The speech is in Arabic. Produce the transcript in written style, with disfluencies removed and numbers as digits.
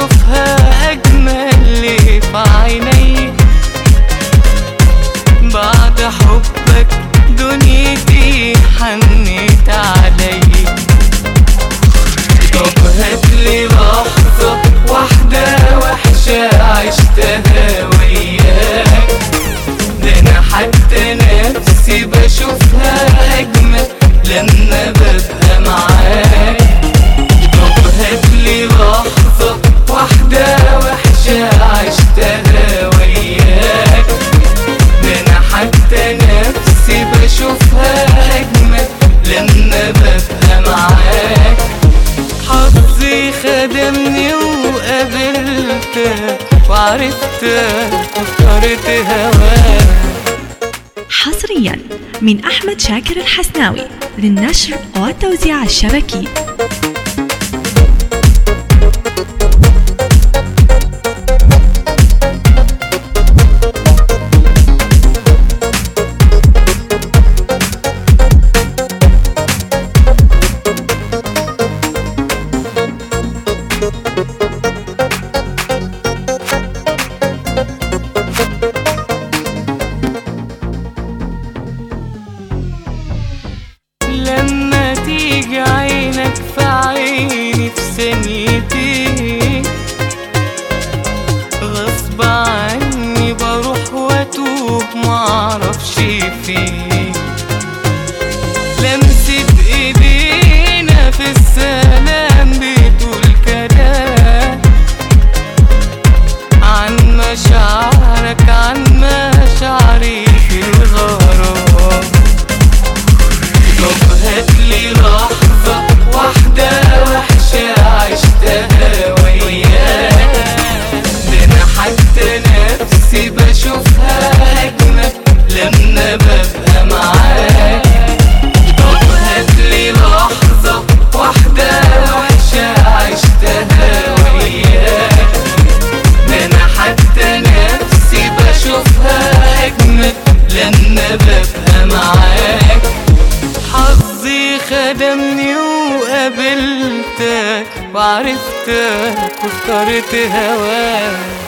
بشوفها أجمل اللي في عيني. بعد حبك دنيتي حنيت علي. طب هاتلي لحظة واحدة وحشة عشتها وياك، ده أنا حتى نفسي بشوفها أجمل لما ببقى معاك. طب هاتلي لحظة واحدة وحشة عشتها وياك، ده أنا حتى نفسي بشوفها أجمل لما ببقى معاك. حظي خدمني وقابلتك وعرفتك واخترت هواك. حصريا من أحمد شاكر الحسناوي للنشر والتوزيع الشبكي. لما تيجي عينك في عيني في ثانيتين، غصب عني بروح واتوه معرفش فين. لمسة ايدينا في السلام بتقول كلام عن مشاعرك عن مشاعري في الغرام. طب هاتلي لحظة واحدة وحشة عشتها وياك، ده أنا حتى نفسي بشوفها أجمل لما ببقى معاك. طب هاتلي لحظة واحدة وحشة عشتها وياك، ده أنا حتى نفسي بشوفها أجمل لما ببقى معاك. حظي خدمني وقابلتك وعرفتك واخترت هواك.